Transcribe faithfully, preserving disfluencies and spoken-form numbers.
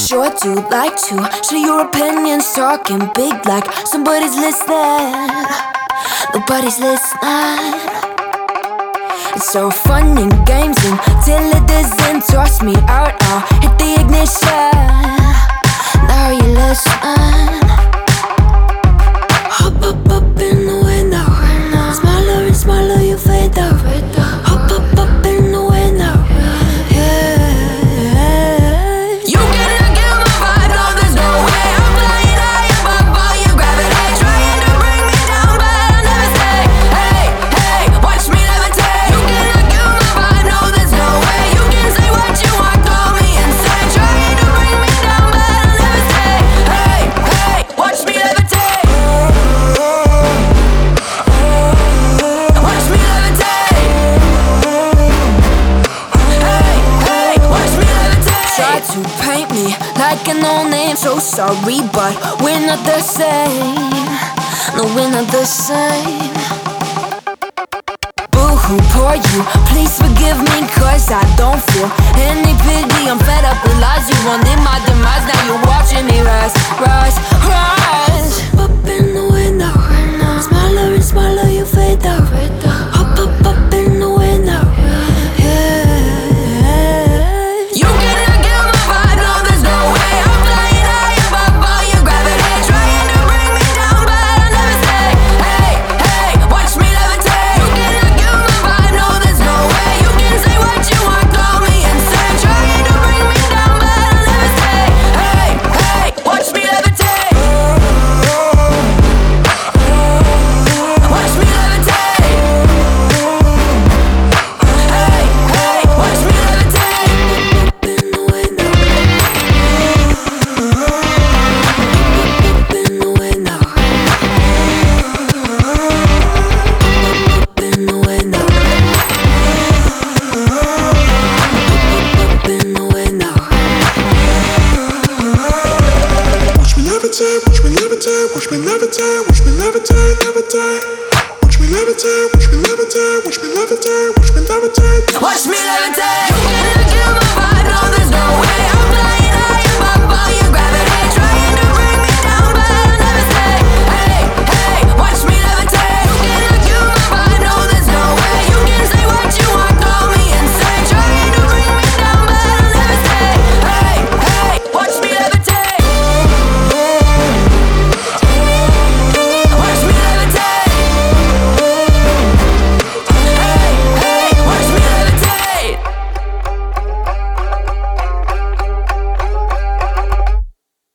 sure do like to share your opinions, talking big like somebody's listening. Nobody's listening. It's so fun and games until it doesn't. Toss me out, I'll hit the ignition. Now you listen. Hop up up in the window. Smaller and smaller you fade out. Hop up up in the window. To paint me like a no-name, so sorry, but we're not the same. No, we're not the same. Boo-hoo, poor you, please forgive me, cause I don't feel any pity. I'm fed up with lies, you wanted my demise. Now you're watching me rise, rise, rise. Up in the window, smaller and smaller you fade out.